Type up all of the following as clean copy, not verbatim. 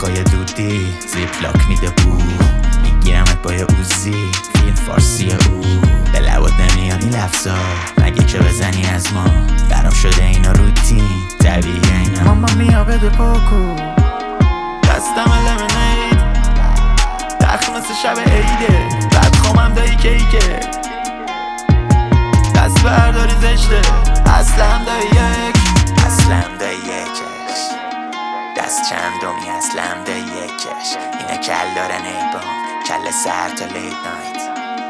نخواه دودی زیر پلاک میده بو میگیرمت با یه اوزی فیلم فارسی او به لبات نمیان این لفظا مگه که بزنی از ما برام شده اینا روتین طبیعیه اینا. ماما میا بده پاکو دستم لمنید دخل مثل شب عیده بعد خوامم دایی کیکه دست برداری زشته اصلم دایی یک دست چندمی اصلم دایی یکش اینا کل دارن ایبان کل سر تا لیت نایت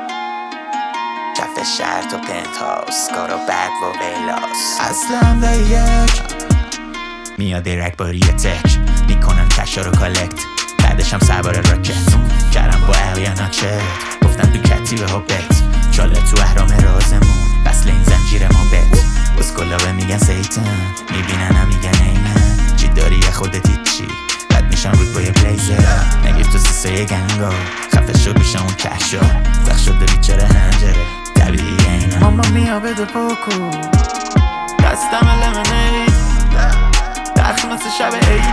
کف شهر تا پنت هاوس کارا بد و ویلاس اصلم دایی یک میاد ایرک با ریه تک میکنن کشا رو کالکت بعدش هم سوار راکت کردم با اقلیانا چت گفتن تو کتیبه ها بت چاله تو احرام رازمون بسل این زنجیر ما بت اسکلابه میگن سیتن میبینن هم میگن ایمن چی داری یه خودت هیچی بد میشن رود با یه بلیزر نگیر تو سیسه گنگا خفه شد میشن اون کشا زخ شده بیچاره هنجره طبیعیه اینا. ماما میا بده پاکو دستم لمنید دخل مثل شب عید